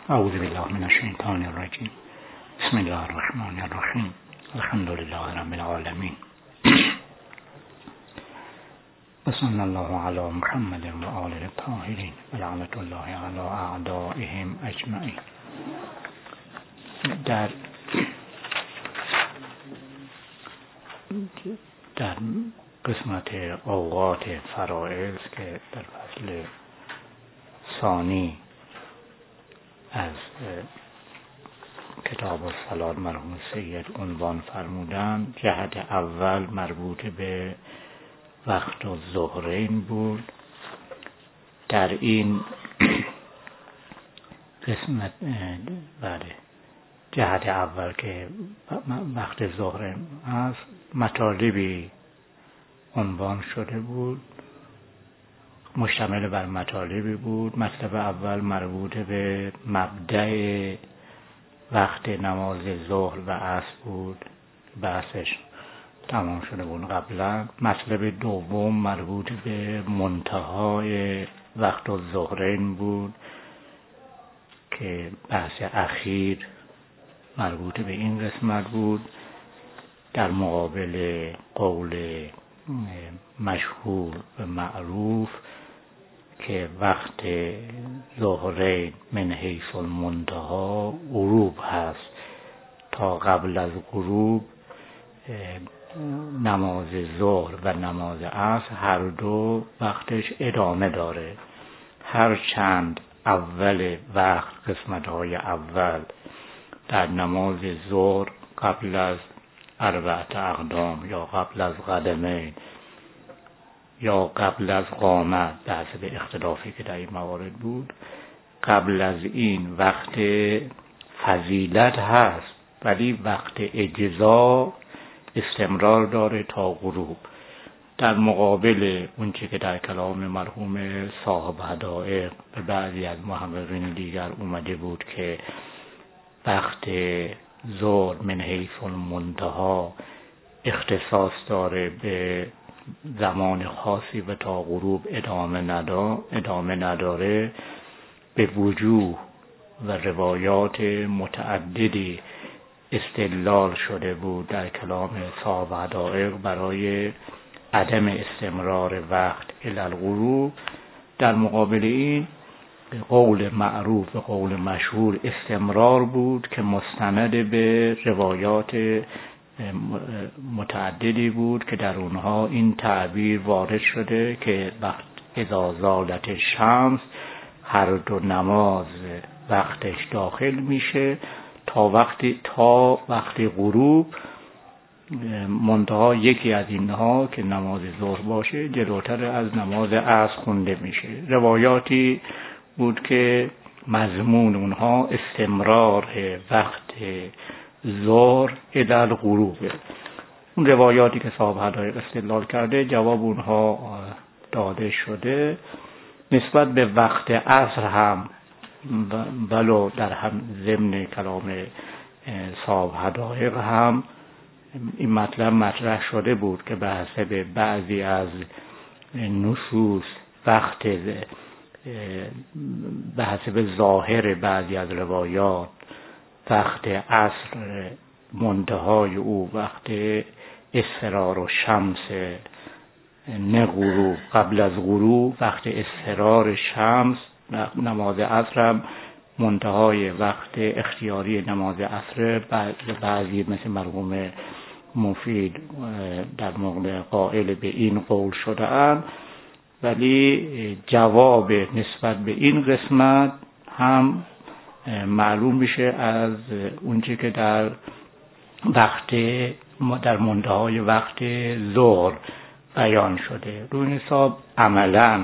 اعوذ بالله من الشیطان الرجیم. بسم الله الرحمن الرحیم. الحمد لله رب العالمین. صلی الله علی محمد و آله الطاهرین و لعنت الله علی اعدائهم اجمعین. در قسمت اوقات فرائض که در فصل ثانی از کتاب الصلاة مرحوم سید عنوان فرمودند، جهت اول مربوط به وقت الظهرین بود. در این قسمت جهت اول که وقت ظهرین است، مطالبی عنوان شده بود، مشتمل بر مطالبی بود. مطلب اول مربوط به مبدأ وقت نماز ظهر و عصر بود، بحثش تمام شده بود قبلا. مطلب دوم مربوط به منتهای وقت الظهرین بود که بحث اخیر مربوط به این قسمت بود، در مقابل قول مشهور و معروف که وقت ظهرین من حیث المنتهی غروب هست. تا قبل از غروب نماز ظهر و نماز عصر هر دو وقتش ادامه داره، هرچند اول وقت، قسمت‌های اول در نماز ظهر قبل از اربعه اقدام یا قبل از قدمین یا قبل از قامت، به حسب اختلافی که در این موارد بود، قبل از این وقت فضیلت هست، ولی وقت اجزا استمرار داره تا غروب. در مقابل اون چه که در کلام مرحوم صاحب هدایق به بعضی از محققین دیگر اومده بود که وقت ظهر من حیث المنتهی اختصاص داره به زمان خاصی و تا غروب ادامه نداره، به وجوه و روایات متعددی استدلال شده بود در کلام صاحب هدایق برای عدم استمرار وقت الی الغروب. در مقابل این قول معروف و قول مشهور استمرار بود که مستند به روایات متعددی بود که در اونها این تعبیر وارد شده که وقت اذا زالت الشمس هر دو نماز وقتش داخل میشه تا وقت غروب. منتها یکی از اینها که نماز ظهر باشه جلوتر از نماز عصر خونده میشه. روایاتی بود که مضمون اونها استمرار وقت ظهر الی الغروب. اون روایاتی که صاحب هدایق استدلال کرده جواب اونها داده شده. نسبت به وقت عصر هم ولو در هم ضمن کلام صاحب هدایق هم این مطلب مطرح شده بود که به حسب بعضی از نصوص وقت به حسب ظاهر بعضی از روایات وقت عصر منتهای او وقت اصفرار و شمس نه غروب، قبل از غروب وقت اصفرار شمس. نماز عصر هم منتهای وقت اختیاری نماز عصر. بعضی مثل مرحوم مفید در مقابل قائل به این قول شده اند، ولی جواب نسبت به این قسمت هم معلوم میشه از اونچه که در منتهای وقت ظهر بیان شده. روی این حساب عملا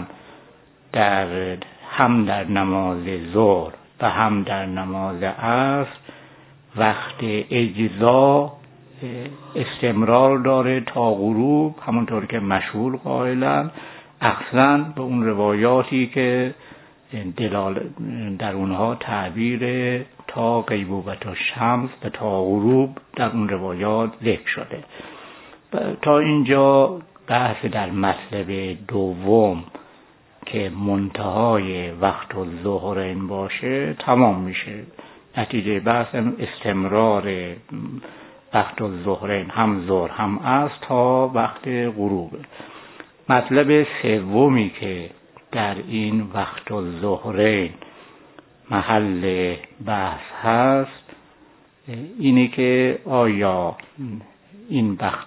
هم در نماز ظهر و هم در نماز عصر وقت اجزا استمرار داره تا غروب، همونطور که مشهور قائلن، اخصاً به اون روایاتی که در اونها تعبیر تا غیبوبت الشمس و تا غروب در اون روایات ذکر شده. تا اینجا بحث در مطلب دوم که منتهای وقت الظهرین باشه تمام میشه. نتیجه بحث استمرار وقت الظهرین، هم ظهر هم عصر، تا وقت غروب. مطلب سومی که در این وقت الظهرین محل بحث هست اینه که آیا این وقت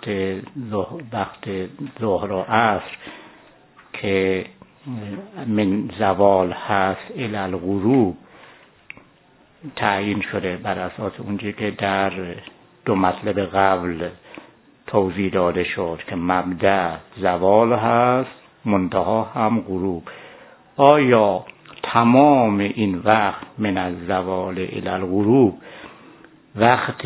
ظهر و عصر که من زوال هست الی الغروب تعیین شده بر اساس اونجایی که در دو مطلب قبل توضیح داده شد که مبدأ زوال هست، منتها هم غروب. آیا تمام این وقت من الزوال الی الغروب وقت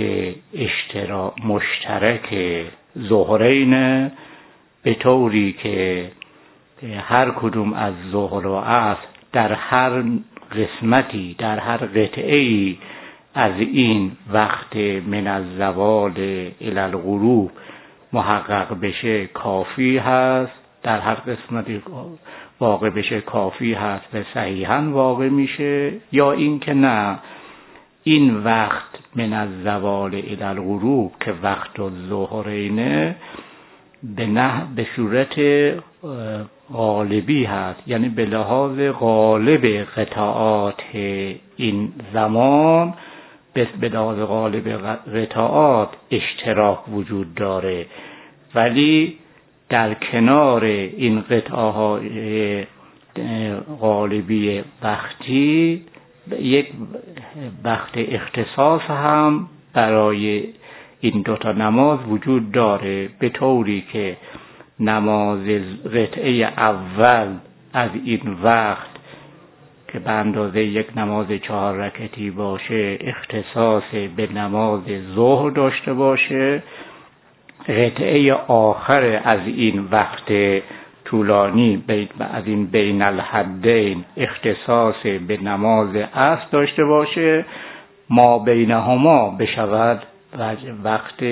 مشترک ظهرین، به طوری که هر کدوم از ظهر و عصر در هر قسمتی، در هر قطعه‌ای از این وقت من الزوال الی الغروب محقق بشه کافی هست، در هر قسمتی واقع بشه کافی هست و صحیحاً واقع میشه، یا این که نه، این وقت من الزوال الی الغروب که وقت الظهرینه به صورت غالبی هست، یعنی به لحاظ غالب قطعات این زمان، به لحاظ غالب قطعات اشتراک وجود داره، ولی در کنار این قطعه غالبی وقتی یک وقت اختصاص هم برای این دوتا نماز وجود داره، به طوری که نماز قطعه اول از این وقت که به اندازه یک نماز 4 رکعتی باشه اختصاص به نماز ظهر داشته باشه، قطعه آخر از این وقت طولانی از این بین الحدین اختصاص به نماز عصر داشته باشه، ما بینهما بشود وقت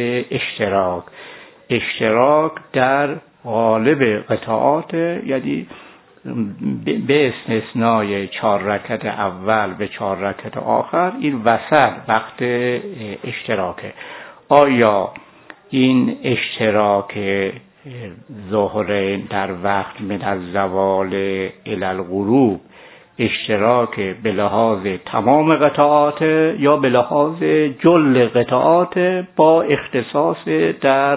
اشتراک در غالب قطعات، یعنی به استثنای 4 رکعت اول به 4 رکعت آخر این وسط وقت اشتراکه. آیا این اشتراک ظهر در وقت من الزوال الی الغروب اشتراک به لحاظ تمام قطعات یا به لحاظ جل قطعات با اختصاص در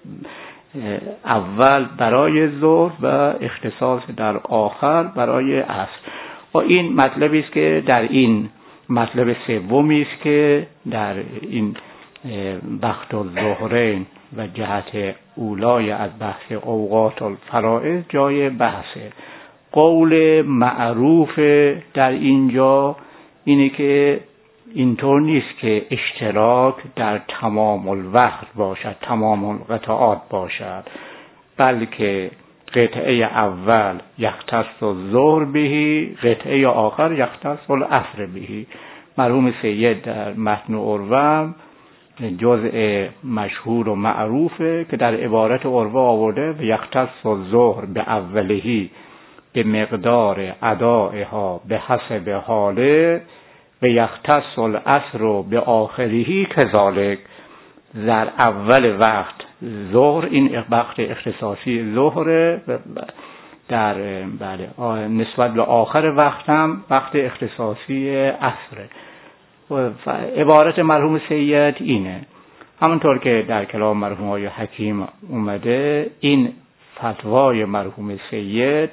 اول برای ظهر و اختصاص در آخر برای عصر؟ و این مطلبی است که در این مطلب سومی است که در این وقت الظهرین و جهت اولای از بحث اوقات الفرائض جای بحثه. قول معروف در اینجا اینه که اینطور نیست که اشتراک در تمام الوقت باشد، تمام القطعات باشد، بلکه قطعه اول یختص الظهر بهی، قطعه آخر یختص العصر بهی. مرحوم سید در متن عروه جزء مشهور و معروفه که در عبارت عروه آورده و یختص الظهر به اولهی به مقدار ادائها به حسب حاله و یختص العصر به آخرهی کذالک. در اول وقت ظهر، این وقت اختصاصی ظهره، در نسبت به آخر وقت هم وقت اختصاصی عصره. عبارت مرحوم سید اینه، همونطور که در کلام مرحوم های حکیم اومده، این فتوای مرحوم سید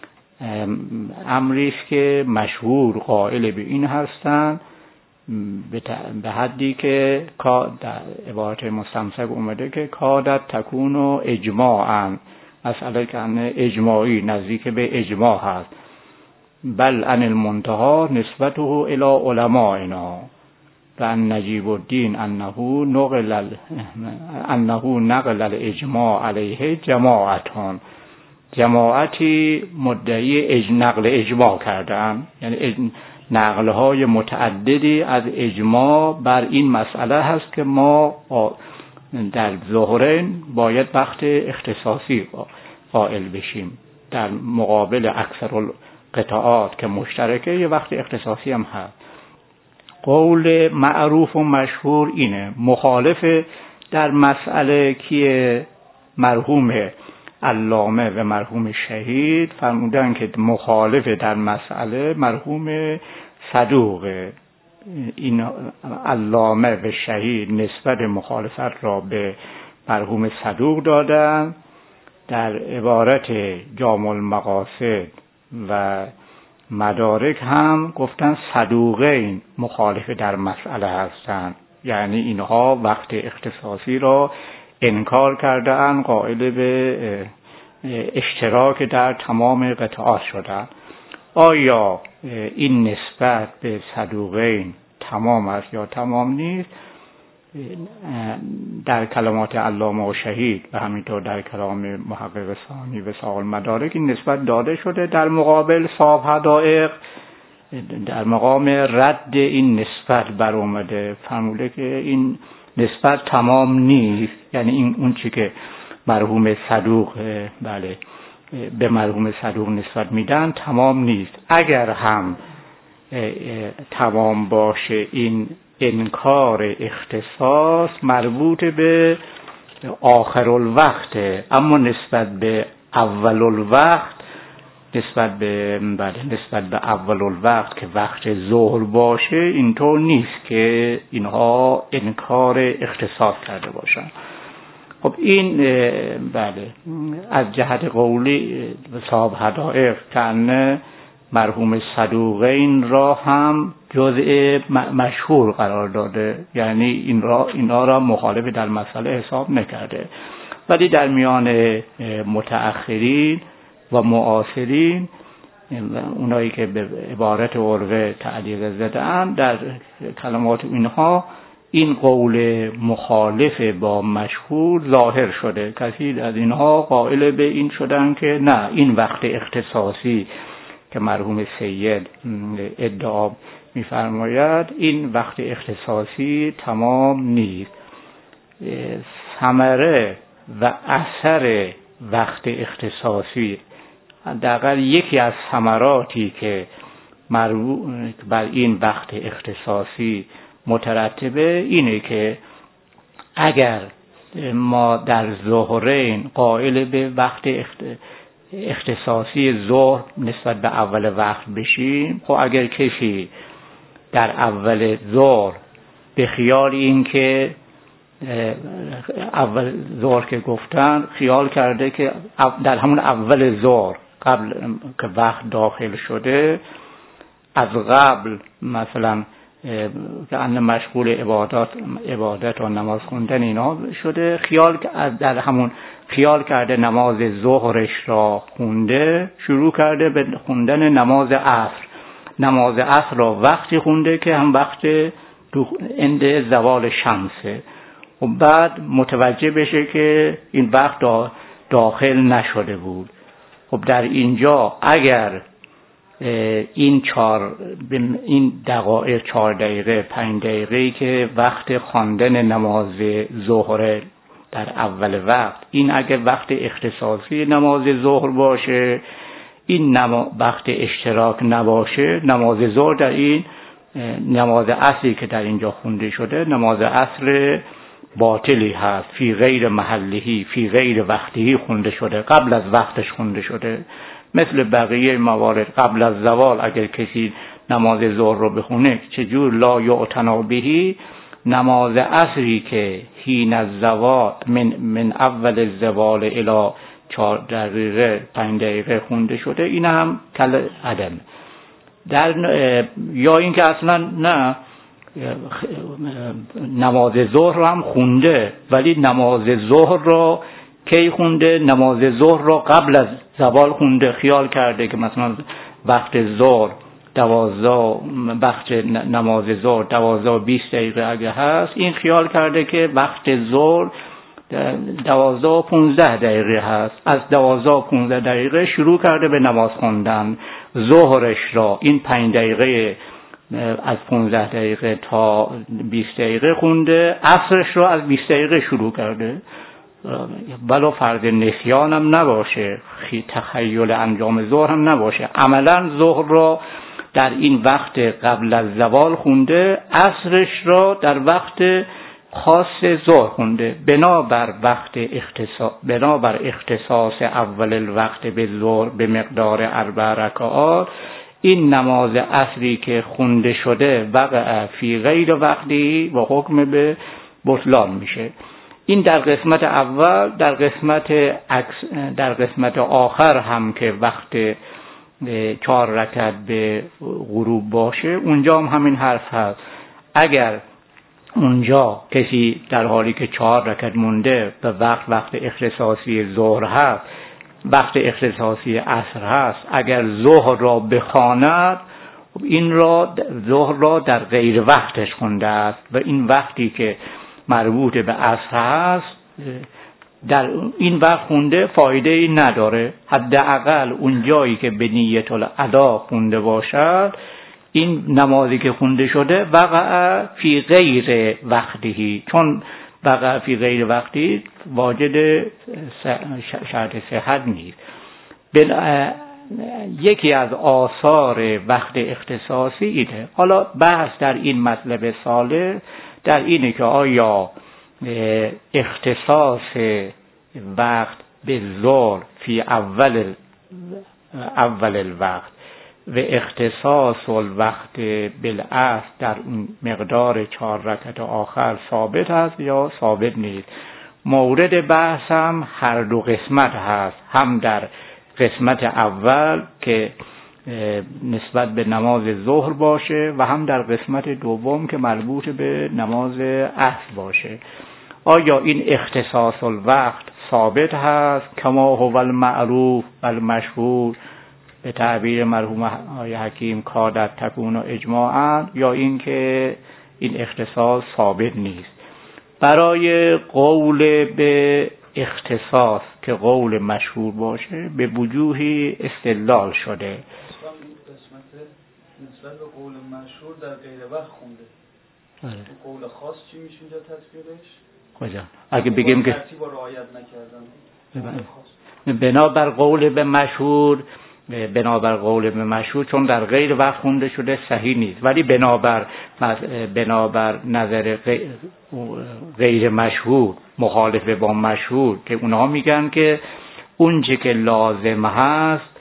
امری است که مشهور قائل به این هستند، به حدی که در عبارت مستمسک اومده که کادت تکون و اجماعا، مسئله که اجماعی نزدیک به اجماع هست. بل ان المنتهى نسبته الى علمائنا و ان نجیب الدین انه نقل الاجماع علیه جماعتی مدعی نقل اجماع کردن، یعنی نقل‌های متعددی از اجماع بر این مسئله هست که ما در ظهرین باید وقت اختصاصی قائل بشیم. در مقابل اکثر القطاعات که مشترکه یه وقت اختصاصی هم هست. قول معروف و مشهور اینه، مخالف در مسئله کیه؟ مرحوم علامه و مرحوم شهید فرمودن که مخالف در مسئله مرحوم صدوقه. این علامه و شهید نسبت مخالفت را به مرحوم صدوق دادن. در عبارت جامع المقاصد و مدارک هم گفتن صدوقین مخالف در مسئله هستند، یعنی اینها وقت اختصاصی را انکار کردن، قائل به اشتراک در تمام قطعات شدن. آیا این نسبت به صدوقین تمام است یا تمام نیست؟ در کلمات علامه و شهید و همینطور در کلام محقق ثانی و ساق المدارک این نسبت داده شده. در مقابل صاحب حدائق در مقام رد این نسبت بر اومده، فرموده که این نسبت تمام نیست، یعنی این اون چی که مرحوم صدوق بله به مرحوم صدوق نسبت میدن تمام نیست. اگر هم تمام باشه این انکار اختصاص مربوط به آخر الوقت، اما نسبت به اول الوقت، نسبت به اول الوقت که وقت ظهر باشه اینطور نیست که اینها انکار اختصاص کرده باشن. خب این بله از جهت قولی صاحب حدائق کنه مرحوم صدوقین را هم جزء مشهور قرار داده، یعنی اینا را مخالف در مسئله حساب نکرده. ولی در میان متأخرین و معاصرین، اونایی که به عبارت عروه تعلیق زدن، در کلمات اینها این قول مخالف با مشهور ظاهر شده. کثیر از اینها قائل به این شدن که نه، این وقت اختصاصی که مرحوم سید ادعا می‌فرماید این وقت اختصاصی تمام نیست. ثمره و اثر وقت اختصاصی، حداقل یکی از ثمراتی که بر این وقت اختصاصی مترتبه اینه که اگر ما در ظهرین قائل به وقت اختصاصی ظهر نسبت به اول وقت بشیم، خب اگر کسی در اول ظهر به خیال این که اول ظهر که گفتن خیال کرده که در همون اول ظهر قبل که وقت داخل شده، از قبل مثلا که ان مشغول عبادت و نماز خوندن اینا شده، خیال کرده نماز ظهرش را خونده، شروع کرده به خوندن نماز عصر را وقتی خونده که هم وقت اند زوال شمسه، و بعد متوجه بشه که این وقت داخل نشده بود. خب در اینجا اگر این 4 دقیقه 5 دقیقه‌ای که وقت خواندن نماز ظهر در اول وقت، این اگر وقت اختصاصی نماز ظهر باشه، این وقت اشتراک نباشه، نماز ظهر در این نماز عصری که در اینجا خونده شده نماز عصر باطلی هست، فی غیر محلهی، فی غیر وقتهی خونده شده، قبل از وقتش خونده شده. مثل بقیه موارد قبل از زوال اگر کسی نماز ظهر رو بخونه، چجور لا یعتنا بهی، نماز عصری که حین الزوال من اول الزوال الی 4 دقیقه 5 دقیقه خونده شده، این هم کل عدم. یا اینکه اصلا نه، نماز ظهر رو هم خونده ولی نماز ظهر رو کی خونده؟ نماز ظهر رو قبل از زوال خونده، خیال کرده که مثلا وقت ظهر 12 وقت نماز ظهر 12 20 دقیقه اگه هست، این خیال کرده که وقت ظهر 12 و 15 دقیقه هست، از 12 و 15 دقیقه شروع کرده به نماز خوندن. ظهرش را این 5 دقیقه از 15 دقیقه تا 20 دقیقه خونده، عصرش را از 20 دقیقه شروع کرده. ولو فرض نسیان هم نباشه، تخیل انجام ظهر هم نباشه، عملا ظهر را در این وقت قبل از زوال خونده، عصرش را در وقت خاص ظهر خونده. بنابر اختصاص اول الوقت به ظهر به مقدار 4 رکعات، این نماز عصری که خونده شده وقع فی غیر وقتی و حکم به بطلان میشه. این در قسمت اول. در قسمت آخر هم که وقت 4 رکعت به غروب باشه، اونجا هم همین حرف هست. اگر اونجا کسی در حالی که 4 رکعت مونده به وقت اختصاصی ظهر هست، وقت اختصاصی عصر هست، اگر ظهر را بخواند، این ظهر را در غیر وقتش خونده است و این وقتی که مربوط به عصر هست در این وقت خونده فایده ای نداره. حداقل اون جایی که به نیت الادا خونده باشد، این نمازی که خونده شده وقع فی غیر وقتی، چون وقع فی غیر وقتی واجد شرط صحت نیست. یکی از آثار وقت اختصاصی اینه. حالا بحث در این مطلب صالح در اینه که آیا اختصاص وقت به ظهر فی اول الوقت و اختصاص الوقت بالعصر در مقدار 4 رکعت آخر ثابت است یا ثابت نیست. مورد بحث هم هر دو قسمت هست، هم در قسمت اول که نسبت به نماز ظهر باشه و هم در قسمت دوم که مربوط به نماز عصر باشه. آیا این اختصاص الوقت ثابت هست کما هو المعروف و المشهور به تعبیر مرحوم آقای حکیم کادت تکون و اجماعاً، یا این که این اختصاص ثابت نیست؟ برای قول به اختصاص که قول مشهور باشه به وجوهی استدلال شده. نسبت به قول مشهور در غیر وقت خونده. قول خاص چی میشه اینجا تصویرش؟ کجا؟ اگه بگیم که ترتیب رو رعایت نکردن. بنابر قول به مشهور چون در غیر وقت خونده شده صحیح نیست، ولی بنابر نظر غیر مشهور مخالف با مشهور که اونها میگن که اونچه که لازم هست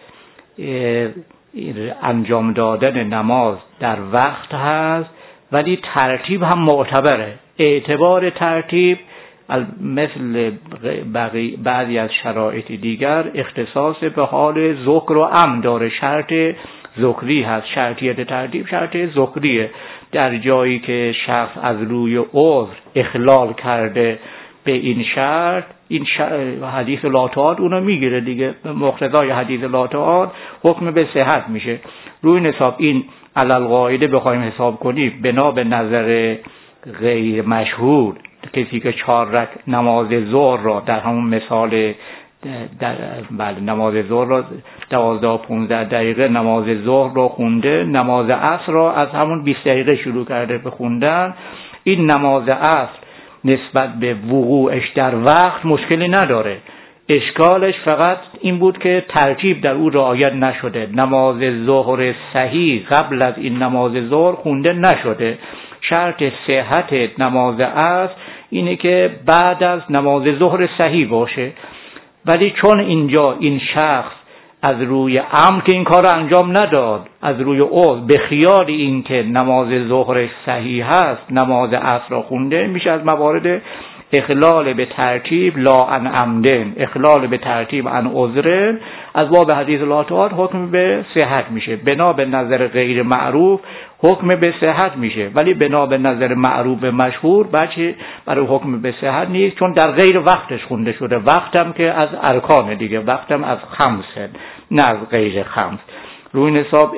انجام دادن نماز در وقت هست، ولی ترتیب هم معتبره. اعتبار ترتیب مثل بعضی از شرایط دیگر اختصاص به حال ذکر و عمد داره، شرط ذکری هست. شرطیت ترتیب شرط ذکریه. در جایی که شخص از روی عذر اخلال کرده به این شرط، حدیث لا تعاد اونو میگیره دیگه. مقتضای حدیث لا تعاد حکم به صحت میشه. روی نصاب این علل قاعده بخوایم حساب کنیم، بنا به نظر غیر مشهور کسی که 4 رکعت نماز ظهر را در همون مثال نماز ظهر را 12-15 دقیقه نماز ظهر را خونده، نماز عصر را از همون 20 دقیقه شروع کرده به خوندن، این نماز عصر نسبت به وقوعش در وقت مشکلی نداره. اشکالش فقط این بود که ترتیب در او رعایت نشده. نماز ظهر صحیح قبل از این نماز ظهر خونده نشده. شرط صحت نماز عصر اینه که بعد از نماز ظهر صحیح باشه، ولی چون اینجا این شخص از روی عمد که این کار انجام نداد، از روی عذر به خیال این که نماز ظهر صحیح هست نماز عصر را خونده، میشه از موارد اخلال به ترتیب لا عن عمدن، اخلال به ترتیب عن عذر، از باب حدیث لا تعاد حکم به صحت میشه. بنا به نظر غیر معروف حکم به صحت میشه، ولی بنا به نظر معروف مشهور بچه برای حکم به صحت نیست، چون در غیر وقتش خونده شده. وقتم که از ارکان دیگه، وقتم از خمسه نه از غیر خمس. روی نصاب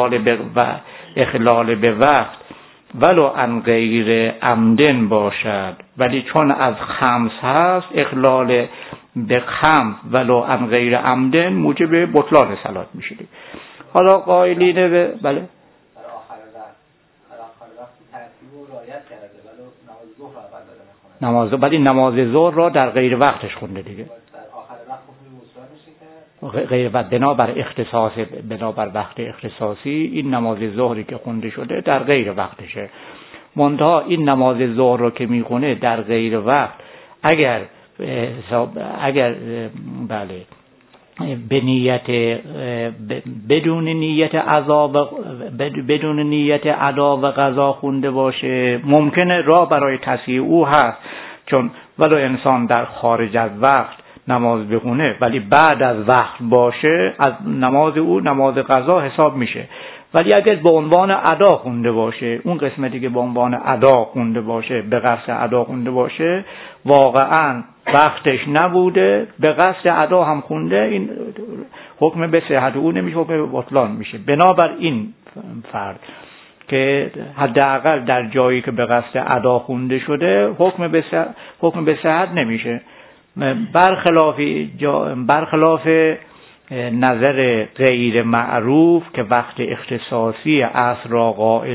اخلال به وقت ولو عن غیر عمدن باشد، ولی چون از خمس هست اخلال به خمس ولو عن غیر عمدن موجب بطلان صلات میشه. حالا قائلین به بله آخر وقت ترتیب رو رعایت کرده، ولی نماز ظهر اول داره میخونه. نماز، ولی نماز ظهر را در غیر وقتش خونده دیگه. غیر وقت بنابر وقت اختصاصی این نماز ظهری که خونده شده در غیر وقتشه. منتها این نماز ظهر رو که میخونه در غیر وقت اگر بله به نیت بدون نیت ادا و قضا خونده باشه، ممکنه راه برای تصحیح او هست، چون ولو انسان در خارج از وقت نماز بخونه ولی بعد از وقت باشه، از نماز او نماز قضا حساب میشه. ولی اگر به عنوان ادا خونده باشه، اون قسمتی که به عنوان ادا خونده باشه، به قصد ادا خونده باشه، واقعا وقتش نبوده، به قصد ادا هم خونده، این حکم به صحت او نمیشه، حکم به بطلان میشه. بنابر این فرض که حداقل در جایی که به قصد ادا خونده شده حکم به صحت نمیشه. برخلاف نظر غیر معروف که وقت اختصاصی عصر را قائل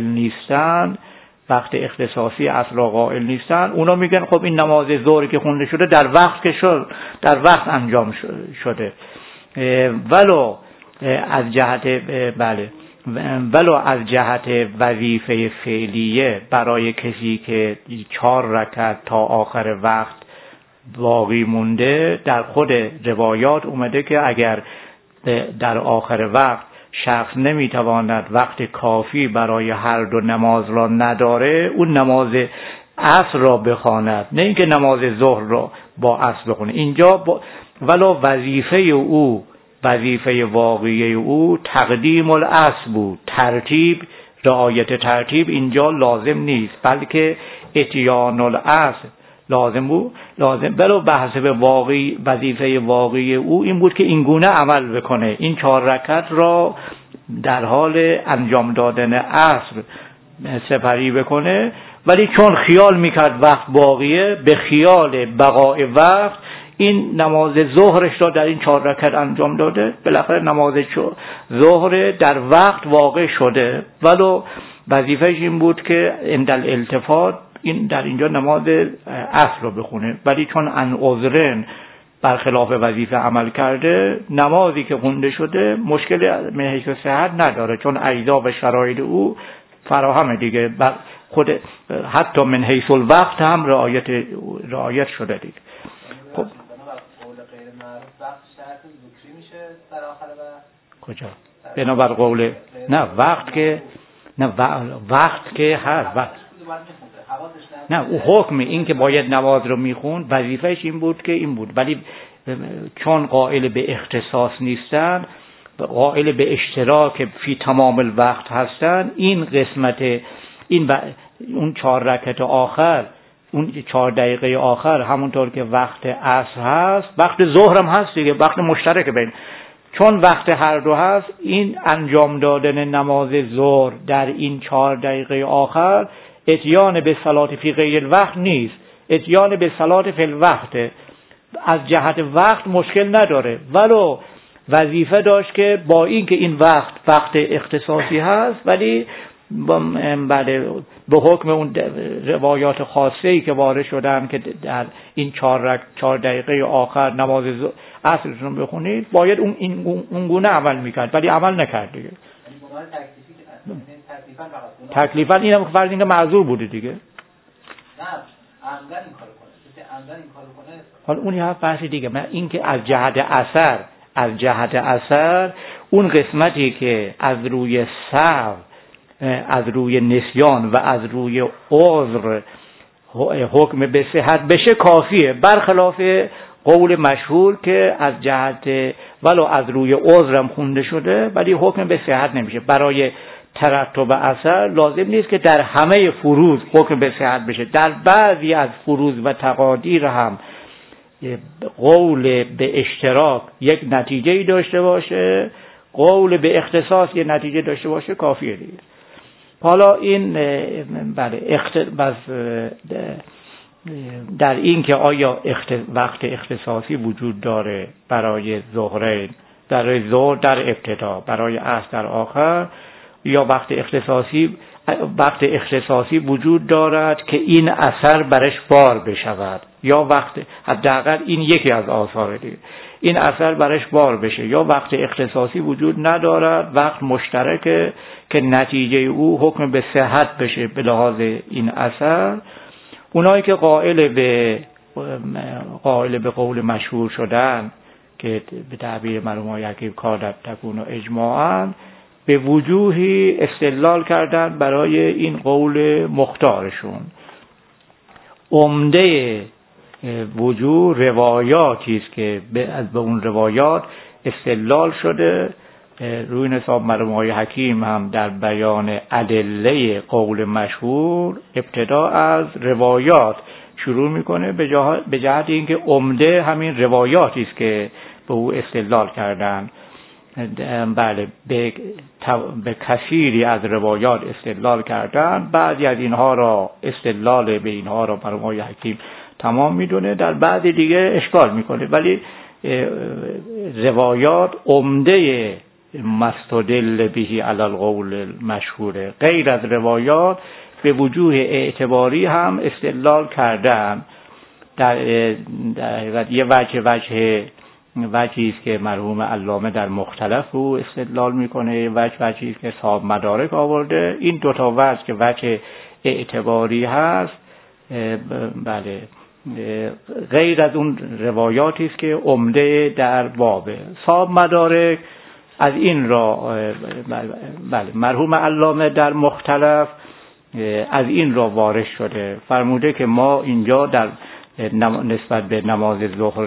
نیستن، اونا میگن خب این نماز ظهری که خونده شده در وقت انجام شده، ولو از جهت وظیفه فعلیه برای کسی که 4 رکعت تا آخر وقت باقی مونده، در خود روایات اومده که اگر در آخر وقت شخص نمیتواند وقت کافی برای هر دو نماز را نداره، اون نماز عصر را بخواند، نه اینکه نماز ظهر را با عصر بخونه. اینجا ولو وظیفه واقعی او تقدیم العصر بود، رعایت ترتیب اینجا لازم نیست، بلکه اتیان العصر لازم بود. ولو بحث به وظیفه واقعی او این بود که این گونه عمل بکنه، این 4 رکعت را در حال انجام دادن عصر سپری بکنه، ولی چون خیال میکرد وقت باقیه، به خیال بقای وقت این نماز ظهرش را در این 4 رکعت انجام داده، بالاخره نماز ظهر در وقت واقع شده، ولو وظیفهش این بود که عند الالتفات این در اینجا نماز عصر رو بخونه، ولی چون ان عذرن برخلاف وظیفه عمل کرده، نمازی که خونده شده مشکل من حیث صحت نداره، چون اجزا و شرایط او فراهمه دیگه، خود حتی من حیث الوقت هم رعایت شده دیگه. خب کجا؟ بنابر قول وقت که هست نه، او حکم این که باید نماز رو میخوند وظیفهش این بود، ولی چون قائل به اختصاص نیستن، قائل به اشتراک فی تمام الوقت هستن، این قسمت اون 4 رکعت آخر، اون 4 دقیقه آخر، همونطور که وقت عصر هست وقت ظهر هم هست دیگه، وقت مشترک بین، چون وقت هر دو هست، این انجام دادن نماز ظهر در این 4 دقیقه آخر اتیان به صلات فی غیر الوقت نیست، اتیان به صلات فی الوقت، از جهت وقت مشکل نداره، ولو وظیفه داشت که با این که این وقت اختصاصی هست، ولی به حکم اون روایات خاصه‌ای که وارد شدن که در این 4 دقیقه آخر نماز عصرتون بخونید، باید اون گونه عمل میکرد، ولی عمل نکرد دیگه. تکلیفاً اینم فرض اینکه معذور بوده دیگه. نه عمدن این کارو کنه. حالا اون یه بحث دیگه. من این که از جهت اثر اون قسمتی که از روی سهو، از روی نسیان و از روی عذر حکم به صحت بشه کافیه، برخلاف قول مشهور که از جهت ولو از روی عذرم خونده شده ولی حکم به صحت نمیشه. برای ترتب اثر لازم نیست که در همه فروض حکم به صحت بشه، در بعضی از فروض و تقادیر هم قول به اشتراک یک نتیجه داشته باشه، قول به اختصاص یک نتیجه داشته باشه، کافیه دیگه. حالا این در این که آیا وقت اختصاصی وجود داره برای ظهر در ابتدا، برای عصر در آخر، یا وقت اختصاصی وقت اختصاصی وجود دارد که این اثر برش بار بشود، یا وقت حداقل این یکی از آثار دیگه این اثر برش بار بشه، یا وقت اختصاصی وجود ندارد، وقت مشترکه که نتیجه او حکم به صحت بشه به لحاظ این اثر. اونایی که قائل به قول مشهور شدن که به تعبیر مرحوم حکیم کار تکون و اجماعاً، به وجوهی استدلال کردن برای این قول مختارشون. عمده وجوه روایاتی است که به اون روایات استدلال شده. روی نصاب مرحوم حکیم هم در بیان ادله قول مشهور ابتدا از روایات شروع میکنه، به جهت اینکه عمده همین روایاتی است که به او استدلال کردن. بله، به کثیری از روایات استدلال کردن. بعضی از اینها را استدلال به اینها را مرحوم حکیم تمام میدونه، در بعضی دیگه اشکال میکنه، ولی روایات عمده مستدل بهی علی القول مشهوره. غیر از روایات به وجوه اعتباری هم استدلال کردن. در یه وجهی است که مرحوم علامه در مختلف رو استدلال میکنه، وجهی است که صاحب مدارک آورده. این دوتا وجه که وجه اعتباری هست، بله، غیر از اون روایاتی است که عمده در بابه. صاحب مدارک از این را، بله، مرحوم علامه در مختلف از این را وارد شده، فرموده که ما اینجا در نسبت به نماز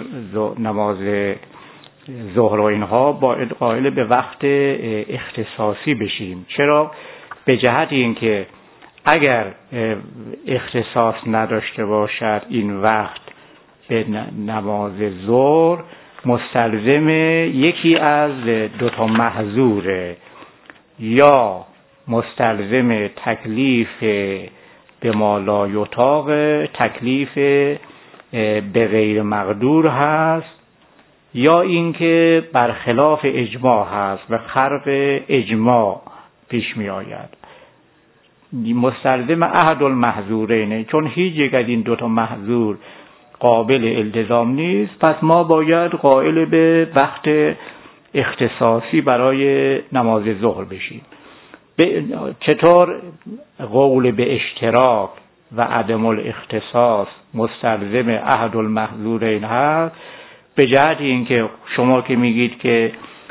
ظهر و اینها باید قائل به وقت اختصاصی بشیم. چرا؟ به جهت اینکه اگر اختصاص نداشته باشد این وقت به نماز ظهر، مستلزم یکی از دو تا محظوره، یا مستلزم تکلیف به ما لا یطاق، تکلیف به غیر مقدور هست، یا اینکه برخلاف اجماع هست و خرق اجماع پیش می آید. مستلزم احد المحظورین، چون هیچ یک از این دوتا محظور قابل التزام نیست، پس ما باید قائل به وقت اختصاصی برای نماز ظهر بشیم. چطور قول به اشتراک و عدم الاختصاص مستلزم احد المحظورین هست؟ به جهت اینکه شما که میگید که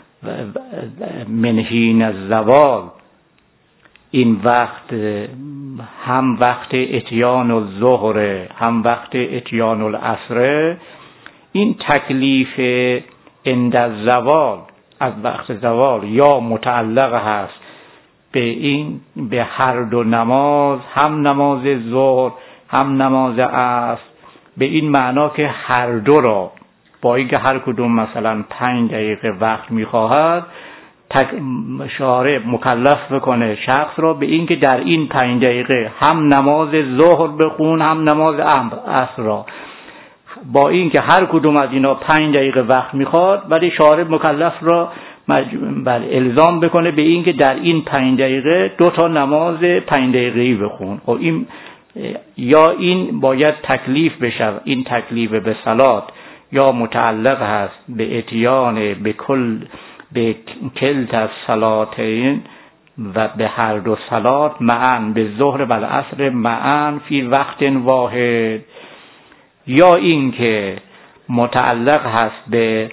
من حین الزوال این وقت هم وقت اتیان الظهر هم وقت اتیان العصر، این تکلیف عند الزوال از وقت زوال یا متعلق هست به هر دو نماز، هم نماز ظهر هم نماز عصر، به این معنا که هر دو را با اینکه هر کدوم مثلا 5 دقیقه وقت میخواهد، شارع مکلف بکنه شخص را به اینکه در این 5 دقیقه هم نماز ظهر بخون هم نماز عصر را، با اینکه هر کدوم از اینا 5 دقیقه وقت میخواد، ولی شارع مکلف را الزام بکنه به اینکه در این 5 دقیقه 2 تا نماز 5 دقیقه‌ای بخون. خب این یا این باید تکلیف بشه، این تکلیف به صلات یا متعلق هست به اتیان به کلت از صلاتین و به هر دو صلات معاً، به ظهر و العصر معاً فی وقت واحد، یا این که متعلق هست به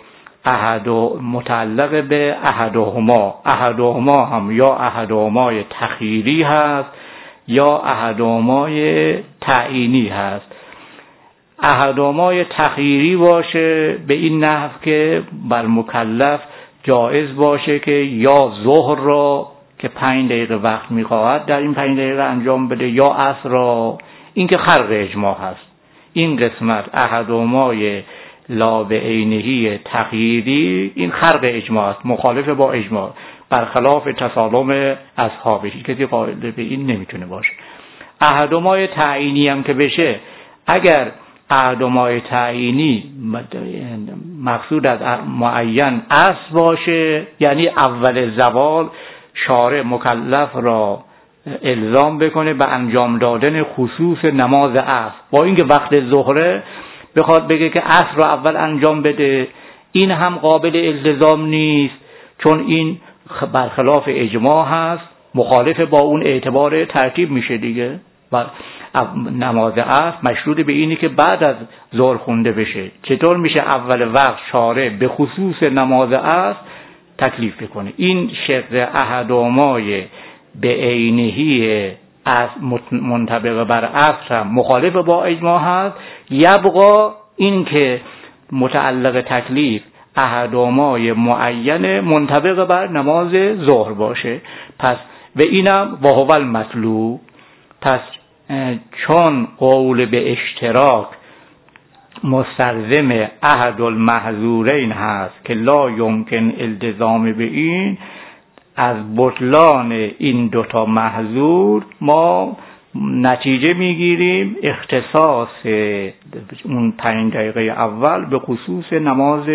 احدهما هم یا احدهمای تخییری هست یا احدهمای تعیینی هست. احدهمای تخییری باشه به این نحو که بر مکلف جایز باشه که یا ظهر را که 5 دقیقه وقت میخواهد در این 5 دقیقه انجام بده، یا عصر را. این که خرق اجماع هست. این قسمت احدهمای لا به عینهی تغییری، این خرق اجماع است، مخالف با اجماع، برخلاف تسالم اصحابش. کسی قائل به این نمیتونه باشه. احدهمای تعیینی هم که بشه، اگر احدهمای تعیینی مقصود از معین اصل باشه، یعنی اول زوال شارع مکلف را الزام بکنه به انجام دادن خصوص نماز عصر، با اینکه وقت ظهره بخواد بگه که عصر رو اول انجام بده، این هم قابل التزام نیست، چون این برخلاف اجماع هست، مخالف با اون اعتبار ترتیب میشه دیگه. و نماز عصر مشروط به اینی که بعد از ظهر خونده بشه. چطور میشه اول وقت شارع به خصوص نماز عصر تکلیف بکنه؟ این شق احدامای به عینهی از منطبق بر عصر هم مخالف با اجماع هست. یبقا این که متعلق تکلیف احدامای معین منطبق بر نماز ظهر باشه. پس و اینم و هو المطلوب. پس چون قول به اشتراک مستلزم احد المحظورین هست که لا یمکن التزام به این، از بطلان این دوتا محظور ما نتیجه میگیریم اختصاص اون 5 دقیقه اول به خصوص نماز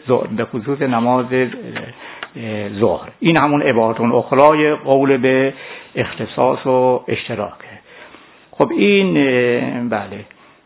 ظهر. این همون عبارت اخرای قول به اختصاص و اشتراکه. خب این بله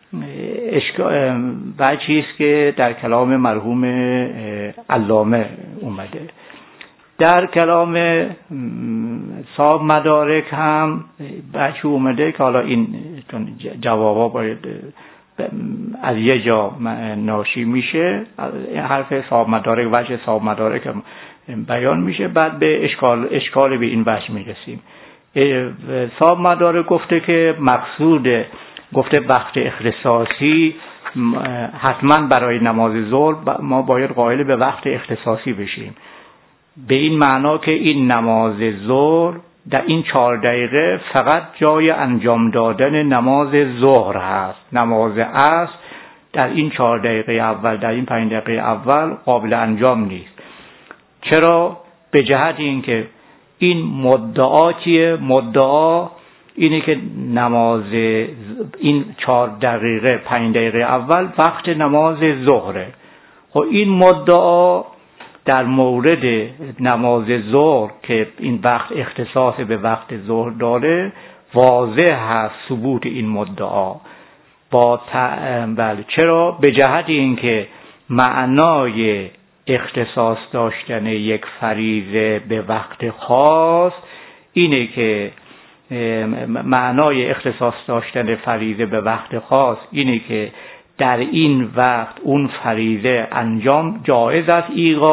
چیزی که در کلام مرحوم علامه اومده. در کلام صاحب مدارک هم بچه اومده که حالا این جوابا باید از یه جا ناشی میشه، حرف صاحب مدارک وجه صاحب مدارک هم بیان میشه، بعد به اشکال به این وجه میرسیم. صاحب مدارک گفته که گفته وقت اختصاصی حتما برای نماز ظهر ما باید قائل به وقت اختصاصی بشیم، به این معنا که این نماز ظهر در این 4 دقیقه فقط جای انجام دادن نماز ظهر هست. نماز عصر در این 4 دقیقه اول، در این 5 دقیقه اول قابل انجام نیست. چرا؟ به جهت اینکه این مدعا چیه؟ مدعا اینه که نماز این 4 دقیقه 5 دقیقه اول وقت نماز ظهره. خب این مدعا در مورد نماز ظهر که این وقت اختصاص به وقت ظهر داره واضح هست ثبوت این مدعا. بله. چرا؟ به جهت اینکه معنای اختصاص داشتن یک فریضه به وقت خاص اینه که معنای اختصاص داشتن فریضه به وقت خاص اینه که در این وقت اون فریضه انجام جایز است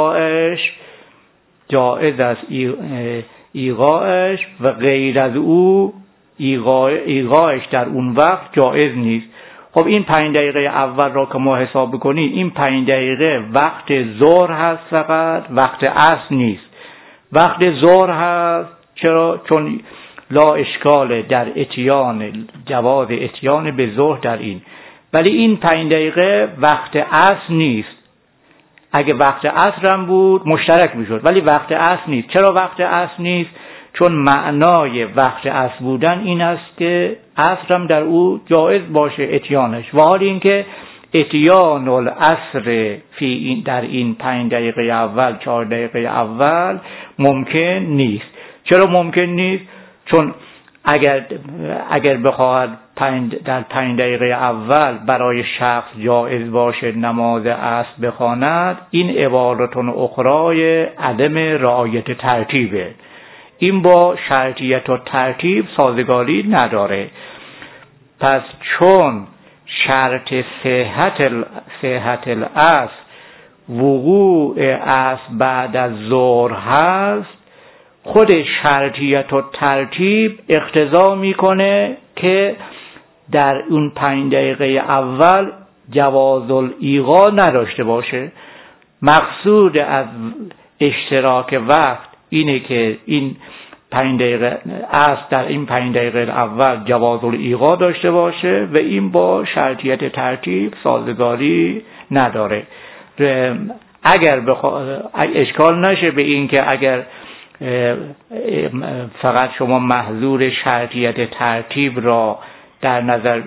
ایغاش و غیر از او ایغاش در اون وقت جایز نیست. خب این 5 دقیقه اول را که ما حساب بکنیم، این 5 دقیقه وقت ظهر هست، فقط وقت عصر نیست، وقت ظهر هست. چرا؟ چون لا اشکال در جواز اتیان به ظهر در این، ولی این 5 دقیقه وقت عصر نیست. اگه وقت عصر هم بود مشترک میشد، ولی وقت عصر نیست. چرا وقت عصر نیست؟ چون معنای وقت عصر بودن این است که عصر هم در او جایز باشه اتیانش، و حال این که اتیان العصر در این 5 دقیقه اول 4 دقیقه اول ممکن نیست. چرا ممکن نیست؟ چون اگر بخواهد در 5 دقیقه اول برای شخص جایز باشه نماز عصر بخواند، این عبارت اخرای عدم رعایت ترتیبه. این با شرطیت و ترتیب سازگاری نداره. پس چون شرط صحت العصر وقوع عصر بعد از ظهر هست، خود شرطیت و ترتیب اقتضا میکنه که در اون 5 دقیقه اول جواز الایغا نداشته باشه. مقصود از اشتراک وقت اینه که این 5 دقیقه عصر در این 5 دقیقه اول جواز الایغا داشته باشه و این با شرطیت ترتیب سازگاری نداره. اگر اشکال نشه به این که اگر فقط شما محظور شرطیت ترتیب را در نظر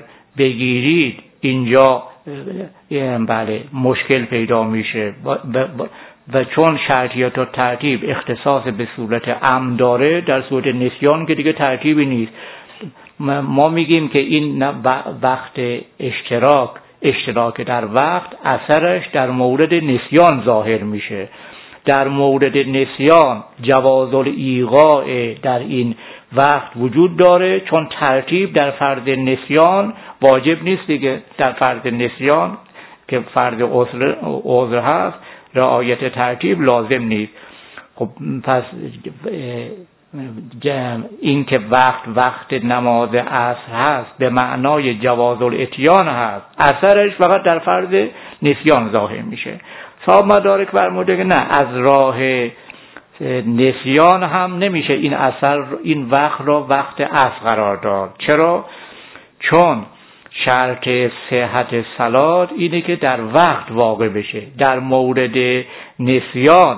بگیرید، اینجا بله مشکل پیدا میشه. و چون شرطیات و ترتیب اختصاص به صورت امن داره، در صورت نسیان که دیگه ترتیبی نیست. ما میگیم که این وقت اشتراک در وقت اثرش در مورد نسیان ظاهر میشه. در مورد نسیان جواز الایقاع در این وقت وجود داره، چون ترتیب در فرض نسیان واجب نیست دیگه. در فرض نسیان که فرض عذر هست رعایت ترتیب لازم نیست. خب پس این که وقت نماز عصر هست به معنای جواز الاتیان هست، اثرش فقط در فرض نسیان ظاهر میشه. صاحب مدارک فرموده که نه، از راه نسیان هم نمیشه این وقت را وقت عصر قرار داد. چرا؟ چون شرط صحت صلات اینه که در وقت واقع بشه. در مورد نسیان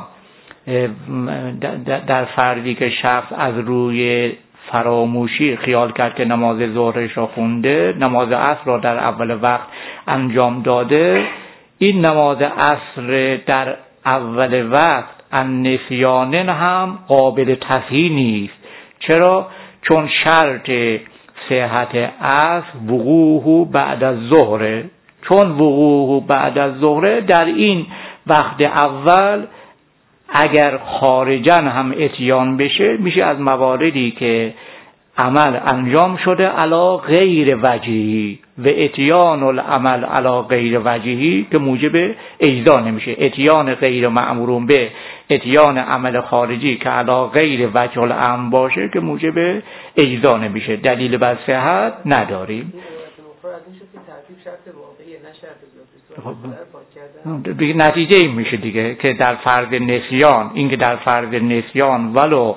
در فردی که شخص از روی فراموشی خیال کرد که نماز ظهرش را خونده، نماز عصر را در اول وقت انجام داده، این نماز عصر در اول وقت النسیانن هم قابل تصحیح نیست. چرا؟ چون شرط صحت عصر وقوعه بعد از ظهر. چون وقوعه بعد از ظهر در این وقت اول اگر خارجاً هم اتیان بشه، میشه از مواردی که عمل انجام شده علا غیر وجهی و اتیان العمل علا غیر وجهی که موجب اجزا نمیشه. اتیان غیر مأمورون به اتیان عمل خارجی که علا غیر وجه الامر باشه که موجب اجزا نمیشه. دلیل بر صحت نداریم. دیگه نتیجه این میشه دیگه که در فرض نسیان، این که در فرض نسیان ولو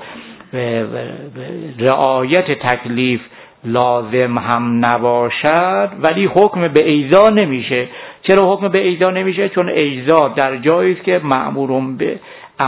رعایت تکلیف لازم هم نباشد ولی حکم به اجزا نمیشه. چرا حکم به اجزا نمیشه؟ چون اجزا در جایی است که مأمورون به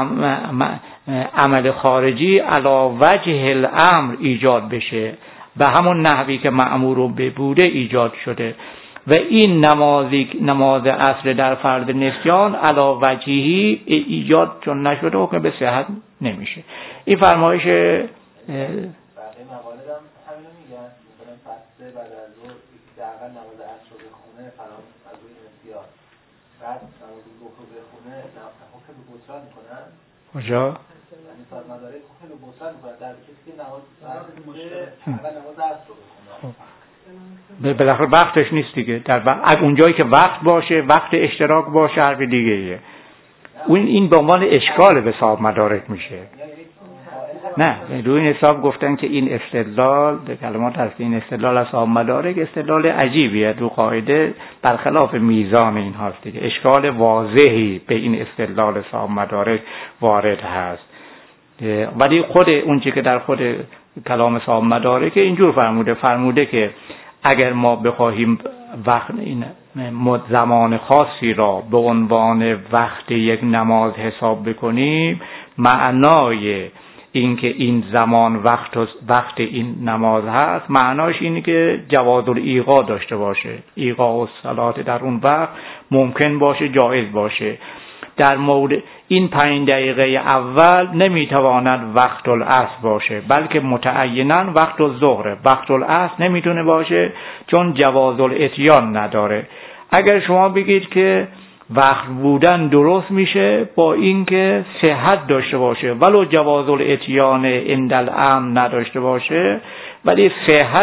عمل خارجی علا وجه الامر ایجاد بشه، به همون نحوی که مأمور به بوده ایجاد شده. و این نماز عصر در فرض نسیان علا وجهی ایجاد چون نشده حکم به صحت نمیشه. این فرمایش بقیه موارد هم همینو میگن. مثلا فسته بعد از ظهر دقیقا نماز عصر رو بخونه فرام از روی نسیان، بعد نماز ظهر رو بخونه حکم به بطلان میکنن. کجا؟ یعنی صاحب مدارک حکم به بطلان میکنن در کسی که نماز عصر رو بخونه. بالاخره وقتش نیست دیگه. در اونجایی که وقت باشه، وقت اشتراک باشه، حرف دیگه ایه. این به عنوان اشکال به صاحب مدارک میشه. نه، روی این حساب گفتن که این استدلال، کلمات هست این استدلال از صاحب مدارک استدلال عجیبیه. رو قاعده برخلاف میزان این هست دیگه. اشکال واضحی به این استدلال صاحب مدارک وارد هست. ولی خود اونچه که در خود کلام صاحب مدارک اینجور فرموده که اگر ما بخواهیم وقت این زمان خاصی را به عنوان وقت یک نماز حساب بکنیم، معنای این که این زمان وقت این نماز هست، معناش اینه که جواز الایقاع داشته باشه. ایقاع الصلات در اون وقت ممکن باشه، جایز باشه. در مورد این 5 دقیقه اول نمیتواند وقت العصر باشه، بلکه متعیناً وقت الظهر. وقت العصر نمیتونه باشه چون جواز الاتیان نداره. اگر شما بگید که وقت بودن درست میشه با اینکه صحت داشته باشه ولو جواز الاتیان عند الامر نداشته باشه، ولی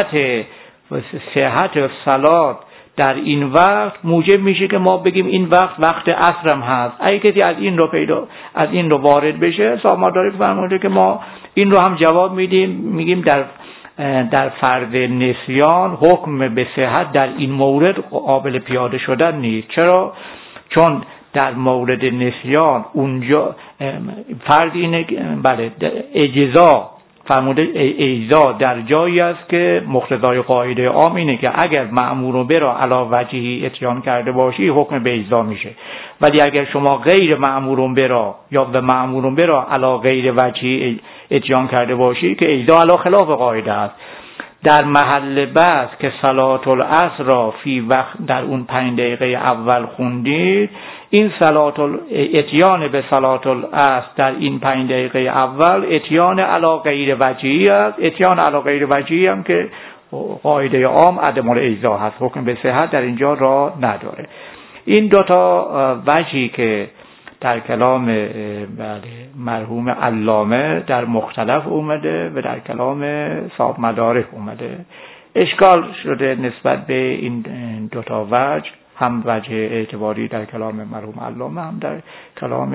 صحت صلات در این وقت موجب میشه که ما بگیم این وقت عصرم هست. اگه کسی از این رو وارد بشه، صاحب مدارک فرموده که ما این رو هم جواب میدیم، میگیم در فرض نسیان حکم به صحت در این مورد قابل پیاده شدن نیست. چرا؟ چون در مورد نسیان اونجا فرض اینه بله اجزا فرموده اجزا در جایی است که مقتضای قاعده عام اینه که اگر مأمور به را علی وجهی اتیان کرده باشی حکم به اجزا میشه. ولی اگر شما غیر مأمور به را یا به مأمور به را علی غیر وجهی اتیان کرده باشی که اجزا علی خلاف قاعده است. در محل بحث که صلات العصر را فی وقت در اون 5 دقیقه اول خوندید، این اتیان به صلات العصر در این 5 دقیقه اول اتیان علی غیر وجهی است. اتیان علی غیر وجهی هم که قاعده عام عدم الاجزا هست، حکم به صحت در اینجا را نداره. این دوتا وجهی که در کلام مرحوم علامه در مختلف اومده و در کلام صاحب مدارک اومده، اشکال شده نسبت به این دوتا وجه، هم وجه اعتباری در کلام مرحوم علامه، هم در کلام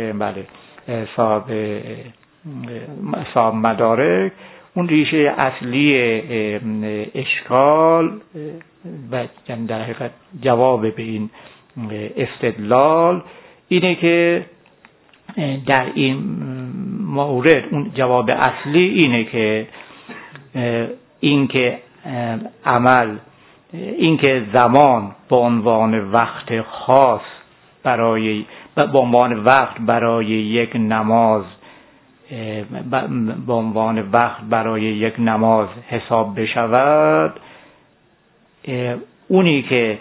صاحب مدارک. اون ریشه اصلی اشکال و در حقیقت جواب به این استدلال اینه که در این مورد اون جواب اصلی اینه که اینکه عمل، اینکه زمان به عنوان وقت خاص برای به عنوان وقت برای یک نماز به عنوان وقت برای یک نماز حساب بشود، اونی که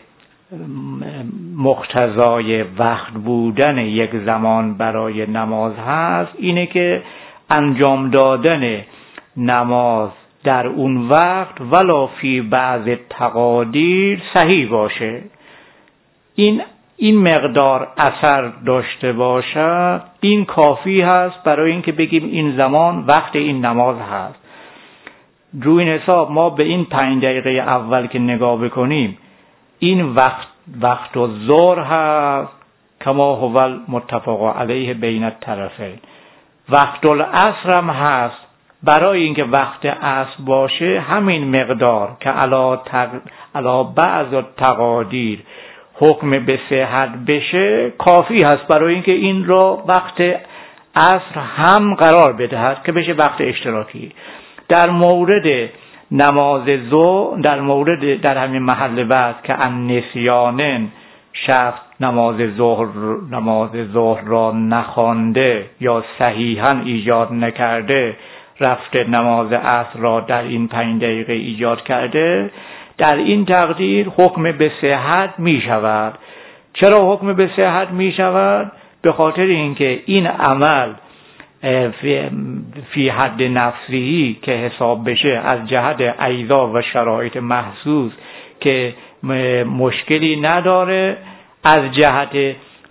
مقتضای وقت بودن یک زمان برای نماز هست اینه که انجام دادن نماز در اون وقت ولو فی بعض تقادیر صحیح باشه. این مقدار اثر داشته باشد، این کافی هست برای اینکه بگیم این زمان وقت این نماز هست. روی این حساب ما به این 5 دقیقه اول که نگاه بکنیم، این وقت الظهر هست کما هو المتفق علیه بین الطرفین. وقت العصر هم هست، برای اینکه وقت عصر باشه همین مقدار که علی بعض التقادیر حکم به صحت بشه کافی هست برای اینکه این را وقت عصر هم قرار بدهد که بشه وقت اشتراکی. در مورد نماز ظهر، در همین محل بحث که ان نسیانن شخص نماز ظهر را نخوانده یا صحیحاً ایجاد نکرده، رفته نماز عصر را در این 5 دقیقه ایجاد کرده، در این تقدیر حکم به صحت می شود. چرا حکم به صحت می شود؟ به خاطر اینکه این عمل فی حد نفسی که حساب بشه از جهت اجزا و شرایط محسوس که مشکلی نداره، از جهت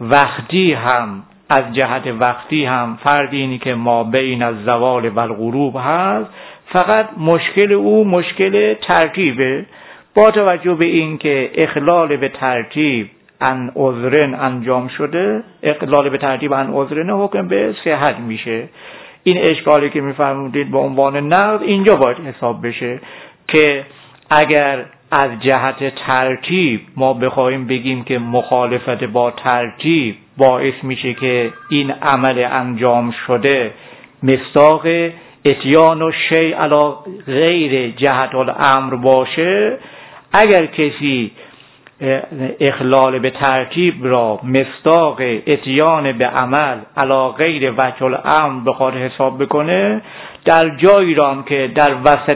وقتی هم فردی اینی که ما بین الزوال و الغروب هست، فقط مشکل او مشکل ترتیبه. با توجه به این که اخلال به ترتیب ان عذرن انجام شده، اخلال به ترتیب ان عذرن حکم به صحت میشه. این اشکالی که میفرمودید به عنوان نقض اینجا باید حساب بشه که اگر از جهت ترتیب ما بخوایم بگیم که مخالفت با ترتیب باعث میشه که این عمل انجام شده مصداق اتیان و شیء علی غیر جهت الامر باشه، اگر کسی اخلال به ترتیب را مصداق اتیان به عمل علی غیر وجه الامر بخواد حساب بکنه، در جایی را که در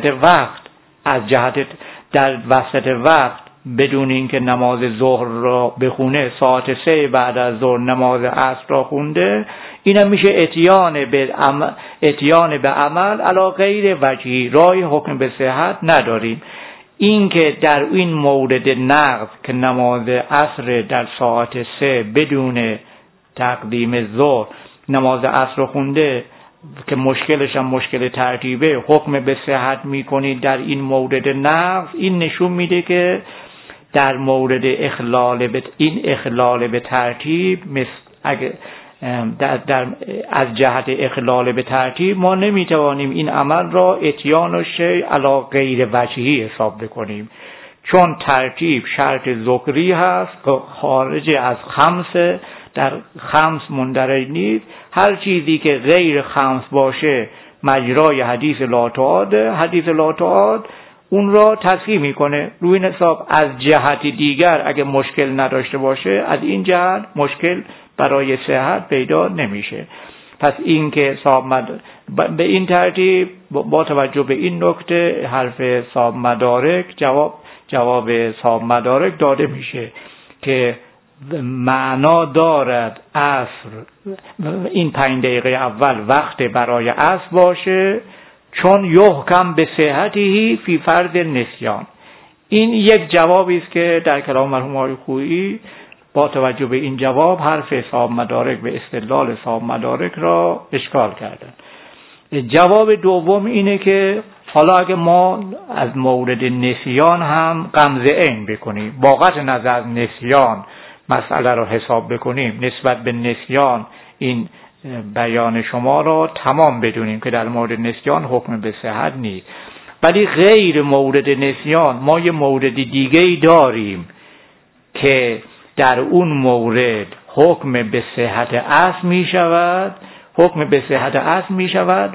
وسط وقت بدون اینکه نماز ظهر را بخونه ساعت 3 بعد از ظهر نماز عصر را خونده، اینم میشه اتیان به عمل علی غیر وجهی، راه حکم به صحت نداریم. این که در این مورد نقض که نماز عصر در ساعت 3 بدون تقدیم ظهر نماز عصر خونده که مشکلش هم مشکل ترتیبه، حکم به صحت میکنید در این مورد نقض، این نشون میده که در مورد اخلال به ترتیب از جهت اخلال به ترتیب ما نمیتوانیم این عمل را اتیان و شیء علی غیر وجهی حساب بکنیم، چون ترتیب شرط ذکری هست، خارج از خمسه، در خمس مندرج نیست. هر چیزی که غیر خمس باشه مجرای حدیث لا تعاد اون را تصحیح میکنه. روی این حساب از جهت دیگر اگه مشکل نداشته باشه، از این جهت مشکل برای صحت پیدا نمیشه. پس این که صاحب به این ترتیب با توجه به این نکته حرف صاحب مدارک جواب صاحب مدارک داده میشه که معنا دارد عصر این 5 دقیقه اول وقت برای عصر باشه، چون یحکم به صحته فی فرض نسیان. این یک جوابی است که در کلام مرحوم آقای خویی با توجه به این جواب حرف صاحب مدارک به استدلال صاحب مدارک را اشکال کردن. جواب دوم اینه که حالا اگه ما از مورد نسیان هم غمزه عین بکنیم، با قطع نظر از نسیان مسئله رو حساب بکنیم، نسبت به نسیان این بیان شما را تمام بدونیم که در مورد نسیان حکم به صحت نیست، ولی غیر مورد نسیان ما یه مورد دیگه‌ای داریم که در اون مورد حکم به صحت اصل می شود، حکم به صحت اصل می شود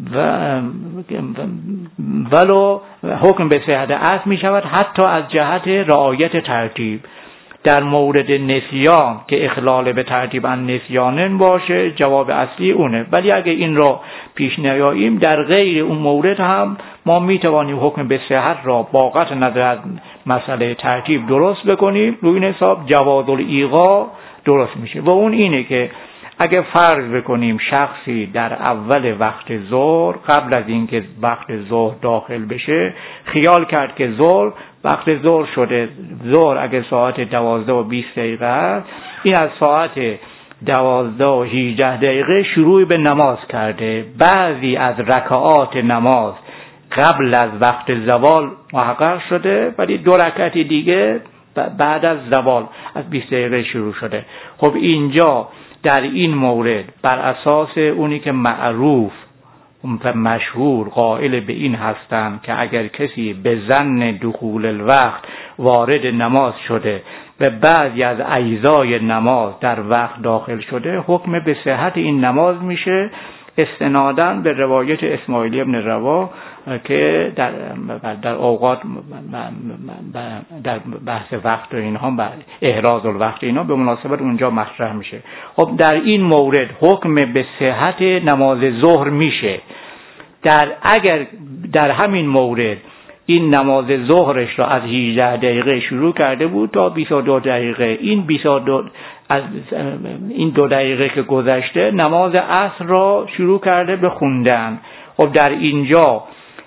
ولو حکم به صحت اصل می شود حتی از جهت رعایت ترتیب. در مورد نسیان که اخلال به ترتیب ان نسیانن باشه جواب اصلی اونه، ولی اگه این را پیش نیاییم در غیر اون مورد هم ما میتوانیم حکم به صحت را با قطع نظر از مسئله ترتیب درست بکنیم، روی این حساب جواز الایغا درست میشه. و اون اینه که اگه فرض بکنیم شخصی در اول وقت ظهر قبل از اینکه وقت ظهر داخل بشه خیال کرد که وقت ظهر شده، ظهر اگه ساعت 12:20 است، این از ساعت 12:18 شروع به نماز کرده، بعضی از رکعات نماز قبل از وقت زوال محقق شده ولی 2 رکعت دیگه بعد از زوال از 20 دقیقه شروع شده. خب اینجا در این مورد بر اساس اونی که معروف و مشهور قائل به این هستند که اگر کسی به ظن دخول الوقت وارد نماز شده و بعضی از اجزای نماز در وقت داخل شده، حکم به صحت این نماز میشه استنادا به روایت اسماعیلی ابن روا که در اوقات در بحث وقت و اینها احراز الوقت اینا به مناسبت اونجا مطرح میشه. خب در این مورد حکم به صحت نماز ظهر میشه. اگر در همین مورد این نماز ظهرش را از 18 دقیقه شروع کرده بود تا 22 دقیقه، این 2 دقیقه که گذشته نماز عصر را شروع کرده به خوندن. خب در اینجا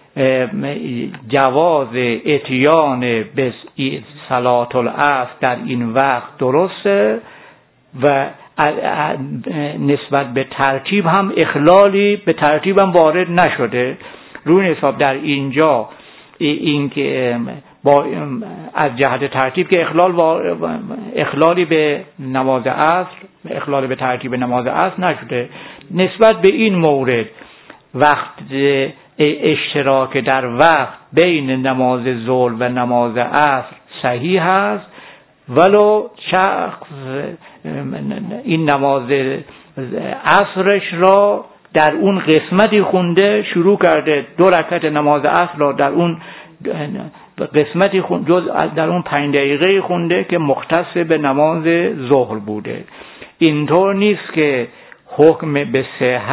جواز اتیان به صلات العصر در این وقت درسته و نسبت به ترتیب هم اخلالی به ترتیب هم وارد نشده. روی حساب در اینجا این که با از جهت ترتیب که اخلالی به نماز عصر، اخلالی به ترتیب نماز عصر نشده، نسبت به این مورد وقت اشتراک در وقت بین نماز ظهر و نماز عصر صحیح است، ولو شخص این نماز عصرش را در اون قسمتی خونده، شروع کرده 2 رکعت نماز عصر را در اون قسمتی در اون 5 دقیقه خونده که مختص به نماز ظهر بوده. اینطور نیست که حکم به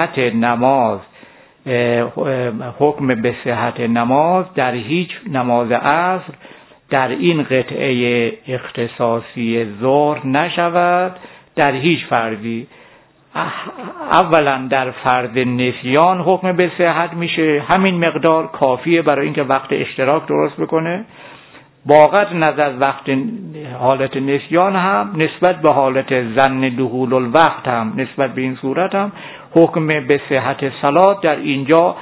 صحت نماز در هیچ نماز عصر در این قطعه اختصاصی ظهر نشود، در هیچ فردی. اولا در فرض نسیان حکم به صحت میشه، همین مقدار کافیه برای اینکه وقت اشتراک درست بکنه. با قطع نظر از وقت حالت نسیان هم نسبت به حالت ظن دخول الوقت هم نسبت به این صورت هم حکم به صحت صلات در اینجا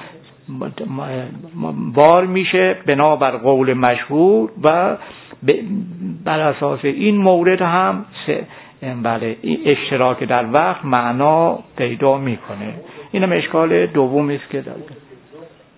بار میشه بنابر قول مشهور و بر اساس این مورد هم بله اشتراک در وقت معنا پیدا میکنه. اینم اشکال دومی است که داره.